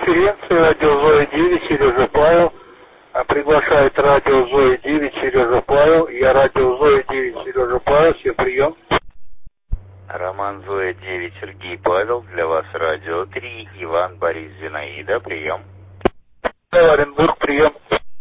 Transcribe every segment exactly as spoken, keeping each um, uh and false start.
конференции радио Зоя девять, Сережа Павел. Приглашает радио Зоя девять, Сережа Павел. Я радио Зоя девять, Сережа Павел. Всем прием. Роман Зоя девять, Сергей Павел. Для вас радио три, Иван Борис Зинаида. Прием. Оренбург, прием.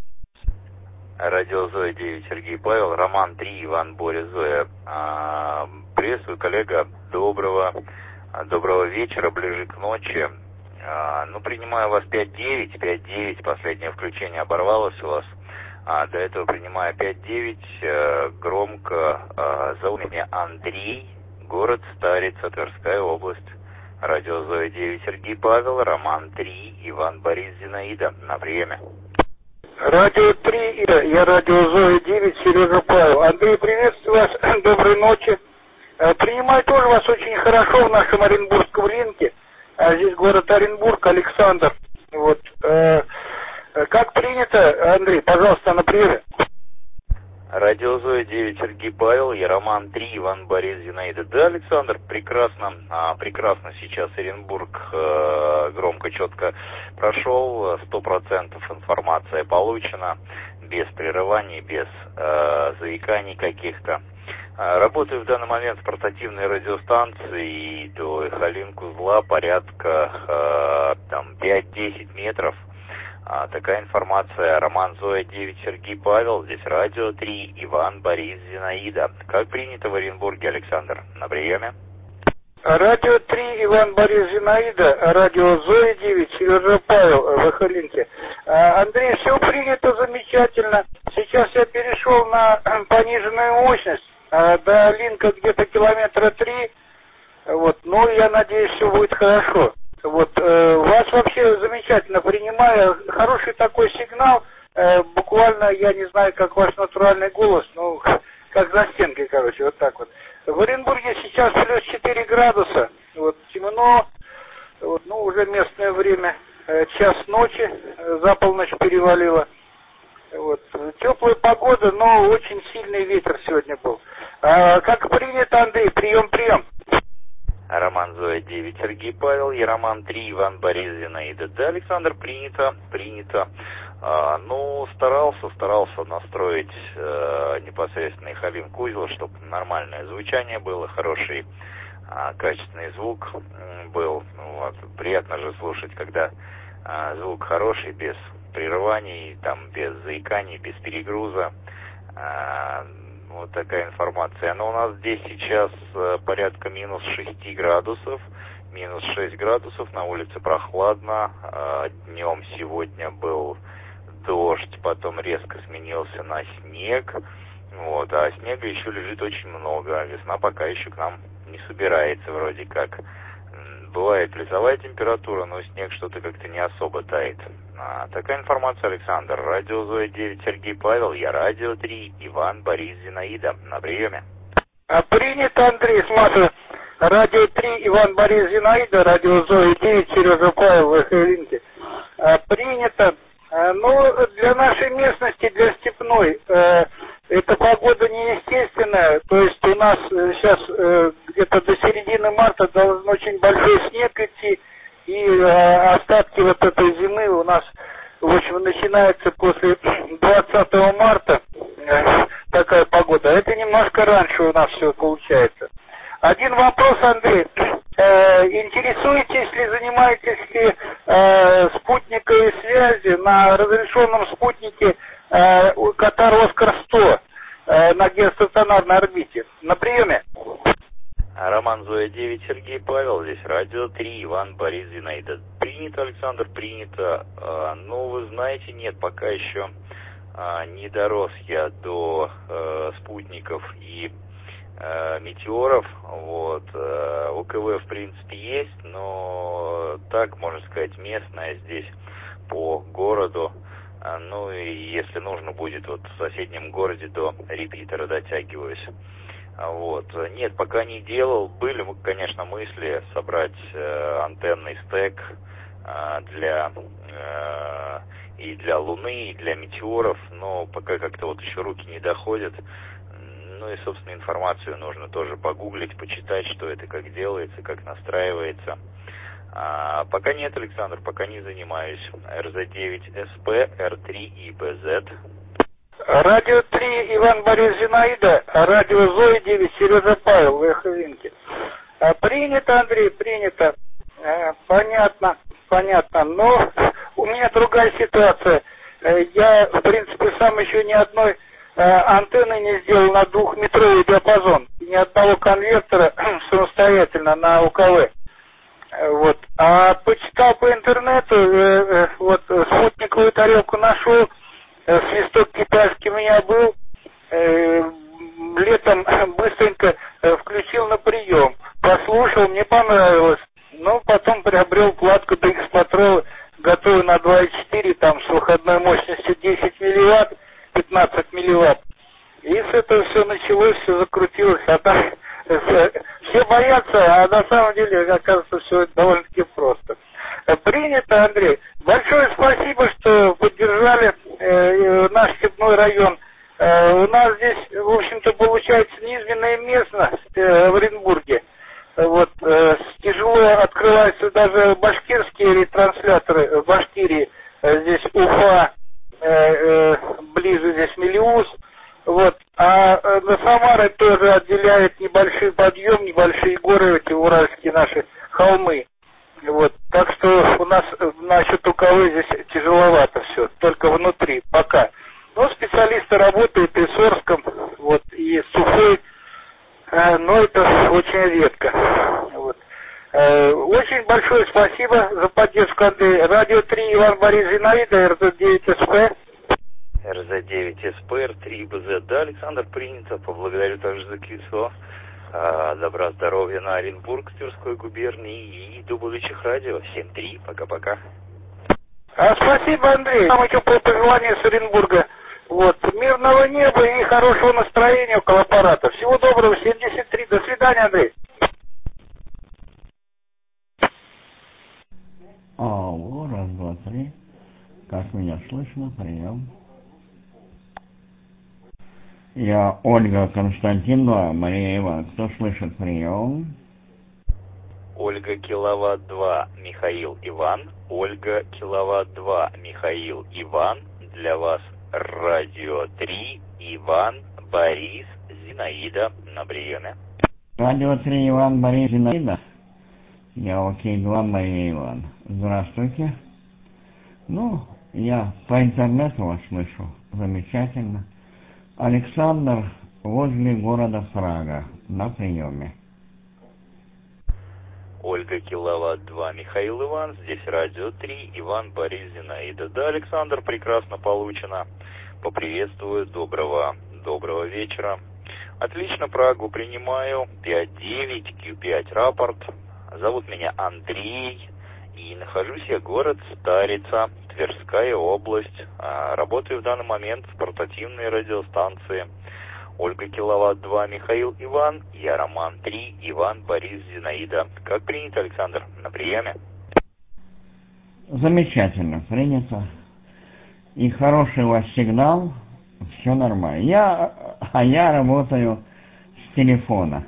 Радио Зоя девять, Сергей Павел. Роман три, Иван Борис Зоя. А, приветствую, коллега. Доброго, доброго вечера, ближе к ночи. А, ну, принимаю вас пять девять, пять девять, последнее включение оборвалось у вас. А, до этого принимаю пять девять, э, громко, э, зовут меня Андрей, город Старица, Тверская область. Радио Зоя девять, Сергей Павел, Роман три, Иван Борис Зинаида. На время. Радио три, я радио Зоя девять, Сережа Павел. Андрей, приветствую вас, доброй ночи. Принимаю тоже вас очень хорошо в нашем Оренбургском рынке. Здесь город Оренбург, Александр. Вот. Как принято, Андрей, пожалуйста, на приеме. Радио Зоя девять, Сергей Павел, я Роман три, Иван Борис Зинаида. Да, Александр, прекрасно, а, прекрасно сейчас Оренбург э, громко, четко прошел, сто процентов информация получена, без прерываний, без э, заиканий каких-то. Работаю в данный момент с портативной радиостанцией до Халинг-узла порядка э, там пять-десять метров. А, такая информация. Роман Зоя девять, Сергей Павел. Здесь радио три, Иван Борис Зинаида. Как принято в Оренбурге, Александр? На приеме. Радио три, Иван Борис Зинаида. Радио Зоя девять, Сережа Павел в Халинке. Андрей, все принято замечательно. Сейчас я перешел на пониженную мощность. До линка где-то километра три. Вот. Ну, я надеюсь, все будет хорошо. Вот, э, вас вообще замечательно принимаю, хороший такой сигнал, э, буквально, я не знаю, как ваш натуральный голос, ну, как за стенкой, короче, вот так вот. В Оренбурге сейчас плюс четыре градуса, вот, темно, вот, ну, уже местное время, э, час ночи, э, за полночь перевалило, вот, теплая погода, но очень сильный ветер сегодня был. А, как принято, Андрей, прием, прием. Роман Зоя девять, Сергей Павел, я Роман три, Иван Борис Зинаида. Да, Александр, принято, принято. А, ну, старался, старался настроить э, непосредственно Халинг-узел, чтобы нормальное звучание было, хороший, а, качественный звук был. Вот. Приятно же слушать, когда а, звук хороший, без прерываний, там, без заиканий, без перегруза. А, Вот такая информация. Но у нас здесь сейчас порядка минус шесть градусов, минус шесть градусов, на улице прохладно. Днем сегодня был дождь, потом резко сменился на снег. Вот, а снега еще лежит очень много. Весна пока еще к нам не собирается вроде как. Бывает плюсовая температура, но снег что-то как-то не особо тает. А, такая информация, Александр. Радио Зоя девять, Сергей Павел, я радио три, Иван Борис Зинаида. На приеме. А, принято, Андрей, смотри. Радио три, Иван Борис Зинаида, радио Зоя девять, Сережа Павел в Халинке. А, принято. А, ну, для нашей местности, для степной, а, эта погода неестественная, то есть у нас сейчас э, где-то до середины марта должен очень большой снег идти, и э, остатки вот этой зимы у нас, в общем, начинается после двадцатого марта э, такая погода. Это немножко раньше у нас все получается. Один вопрос, Андрей. Э, интересуетесь ли, занимаетесь ли э, спутниковой связью на разрешенном спутнике э, Катар Оскар сто э, на геостационарной орбите? На приеме. Роман Зоя девять, Сергей Павел, здесь радио три, Иван Борис Зинаида. Принято, Александр, принято. А, ну, вы знаете, нет, пока еще а, не дорос я до а, спутников и а, метеоров. Вот. А, ОКВ, в принципе, есть, но так, можно сказать, местная здесь по городу. А, ну, и если нужно будет, вот в соседнем городе до репитера дотягиваюсь. Вот. Нет, пока не делал. Были, конечно, мысли собрать э, антенный стек э, для э, и для Луны, и для метеоров, но пока как-то вот еще руки не доходят. Ну и, собственно, информацию нужно тоже погуглить, почитать, что это, как делается, как настраивается. А, пока нет, Александр, пока не занимаюсь. эр зет девять эс пэ, эр три и бэ зет. Радио три, Иван Борис Зинаида, радио Зоя девять, Сережа Павел, в Эховинке. А, принято, Андрей, принято. А, понятно, понятно. Но у меня другая ситуация. Я, в принципе, сам еще ни одной а, антенны не сделал на двухметровый диапазон. Ни одного конвертера самостоятельно на у ка вэ. Вот. А почитал по интернету, э, э, вот спутниковую тарелку нашел, э, свисток китайский у меня был, э, летом быстренько э, включил на прием, послушал, мне понравилось. Ну, потом приобрел платку ди икс Patrol, готовую на два и четыре, там с выходной мощностью десять милливатт, пятнадцать милливатт. И с этого все началось, все закрутилось, а так все боятся, а на самом деле, оказывается, все довольно-таки просто. Принято, Андрей. Большое спасибо, что поддержали э, наш степной район. Э, у нас здесь, в общем-то, получается низменная местность э, в Оренбурге. Вот, э, тяжело открываются даже башкирские ретрансляторы в Башкирии. Э, здесь Уфа, э, э, ближе здесь Мелеуз. Вот. А э, на Самары тоже отделяет небольшой подъем, небольшие горы, эти уральские наши холмы. Вот. Так что у нас насчет у ка вэ здесь тяжеловато все, только внутри, пока. Но специалисты работают и с Орском, вот, и с Уфой, э, но это очень редко. Вот. Э, очень большое спасибо за поддержку, Андрей. Радио три, Иван Борис Зинаида, эр зет девять эс пэ. эр зет девять эс пэ, эр три и бэ зет. Да, Александр, принято. Поблагодарю также за КИСО. А, добра, здоровья на Оренбург, Тверской губернии и до будущих радио. семь три. Пока-пока. А, спасибо, Андрей. Самое теплое пожелание с Оренбурга. Вот. Мирного неба и хорошего настроения около аппарата. Всего доброго, семьдесят три. До свидания, Андрей. Алло, раз, два, три. Как меня слышно? Прием. Я Ольга Константинова, Мария Ивановна. Кто слышит? Прием. Ольга Киловатт два, Михаил Иван. Ольга Киловатт два, Михаил Иван. Для вас радио три, Иван Борис Зинаида на приеме. Радио три, Иван Борис Зинаида. Я окей два, Мария Ивановна. Здравствуйте. Ну, я по интернету вас слышу. Замечательно. Александр возле города Прага на приеме. Ольга Киловатт два, Михаил Иван. Здесь радио три, Иван Борис Зинаида. Да, Александр, прекрасно получено. Поприветствую. Доброго, доброго вечера. Отлично, Прагу принимаю. пять девять, кью пять рапорт. Зовут меня Андрей. И нахожусь я город Старица, Тверская область. Работаю в данный момент в портативной радиостанции. Ольга Киловатт два, Михаил Иван. Я Роман три, Иван Борис Зинаида. Как принято, Александр, на приеме? Замечательно, принято. И хороший у вас сигнал. Все нормально. Я, а я работаю с телефона.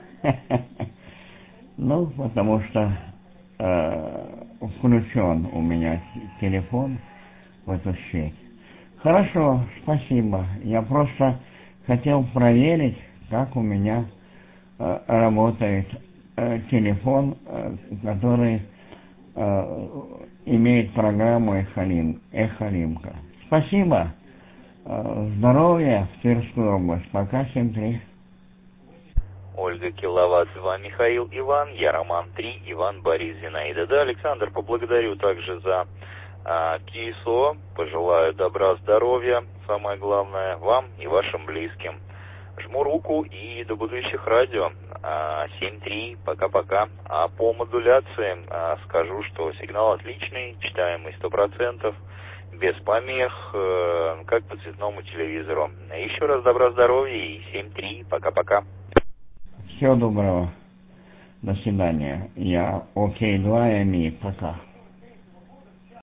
Ну, потому что э, включен у меня телефон в эту сеть. Хорошо, спасибо. Я просто хотел проверить, как у меня э, работает э, телефон, э, который э, имеет программу Эхолим, Эхолимка. Спасибо. Э, здоровья в Тверскую область. Пока, семь три. Ольга Киловатт два, Михаил Иван. Я Роман три, Иван Борис Зинаида. Да, Александр, поблагодарю также за а, КИСО. Пожелаю добра, здоровья. Самое главное вам и вашим близким. Жму руку и до будущих радио. А, семь три. Пока-пока. А по модуляции а, скажу, что сигнал отличный, читаемый сто процентов. Без помех, э, как по цветному телевизору. Еще раз добра, здоровья и семь три. Пока-пока. Всего доброго. До свидания. Я окей два, я Ми. Пока.